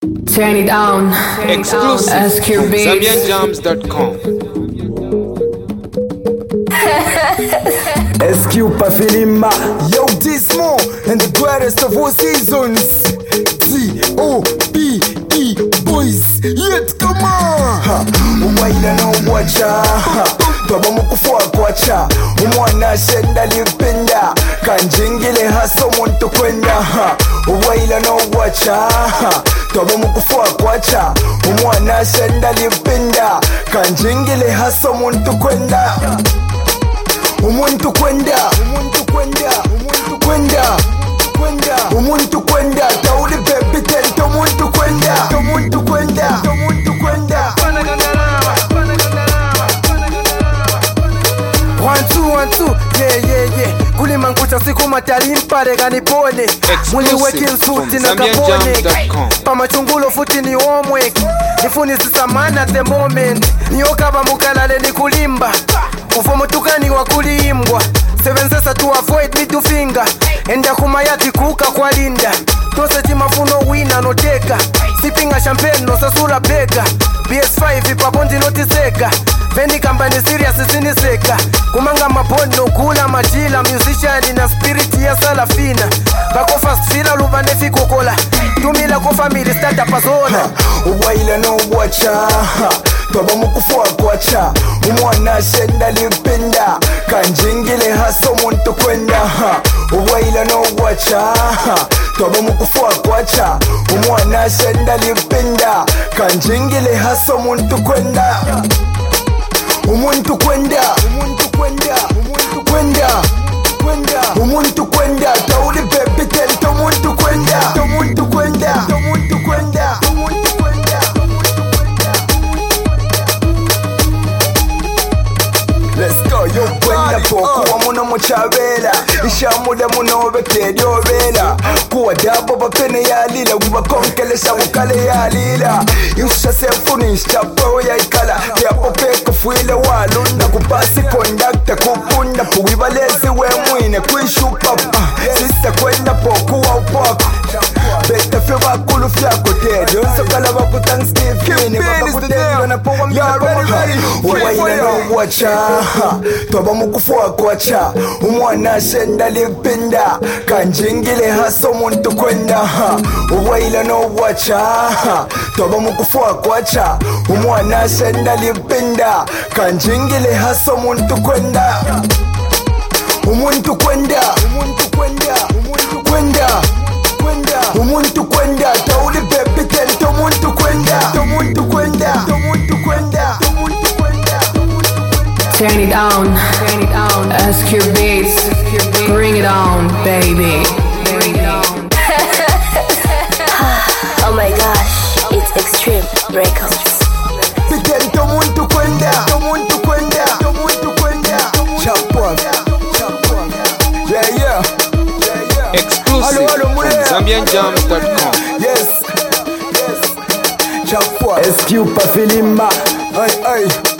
Turn it down. Exclusive SQ from Beats. ZambianJams.com. SQ Pafilima, yo Dismo, and the greatest of all seasons. D-O-B-E boys, yet come on. Uwaila no wacha, baba mukufua kwacha. Umwana shenda lipenda, kanjingile haso muntu kwenda. Uwaila no wacha, baba mukufua kwacha. Umwana shenda lipenda, kanjingile haso muntu kwenda. Umuntu kwenda, umuntu kwenda, umuntu kwenda, umuntu kwenda, tauli baby tell umuntu kwenda, umuntu kwenda, umuntu kwenda. 1 2 yeah. Kuli mangucha siku matalimpa rega nipone. Mwili weki nsuti na kapone. Pama chungulo futi ni homework. Nifuni sisamana at the moment. Niyokaba mukalale ni kulimba. Ufomo tukani wa kulimbwa. 7 sesa to avoid me to finger. Enda kumayati kuka kwa linda. Tose timafuno wina no teka. Sipinga champagne no sasula bega. PS5 ipapondi notiseka. Vendi kampani serious siniseka. Kumanga mapondo kula machila. Musician na spirit ya salafina. Bako fast fila lubane fiko kola. Tumila ko family start up azona. Uwaila no wacha. Baba mukufua kwacha. Umwana shenda lipenda, kanjingile haso muntu kwenda. Uwaila no wacha, baba mukufua kwacha. Umwana shenda lipenda, kanjingile haso muntu kwenda. Umuntu kwenda, umuntu kwenda, umuntu kwenda, umuntu kwenda, tauli baby tell umuntu kwenda, umuntu kwenda, umuntu kwenda, umuntu kwenda. Let's go, yo kwenda pokuwa muno muchabela. Ishamuda muno bekedio bela. Kuwa dabo bapene ya lila. Wiba konkelesha mukale ya lila. Yusha sefuni ishtapo ya ikala. Kia popeka fuile walunda. Kupasi kondakta kupunda. Puwiba lezi we mwine kuishu papa. Sisa kwenda pokuwa upako. Beta fiwa kulu fyako tedio. Nso kalaba ku Thanksgiving. Baba kutendo na powa miyako maha. Uwaila no wacha. Toba mukufua kwacha. Umwana shenda lipenda, kanjingile haso muntu kwenda. Uwaila no wacha. Toba mukufua kwacha. Umwana shenda lipenda, kanjingile haso muntu kwenda. Umuntu kwenda, umuntu kwenda, umuntu kwenda, umuntu kwenda, tauli baby tell umuntu kwenda, umuntu kwenda, umuntu kwenda, umuntu kwenda. Turn it down. SQ Beats. Bring it on, baby. Oh my gosh, it's Extreme Records. Pitendo muntu kwenda, umuntu kwenda, umuntu kwenda. Chapwa. Yeah. Exclusive from ZambianJams.com. Yes. Chapwa. SQ Pafilima. Ay.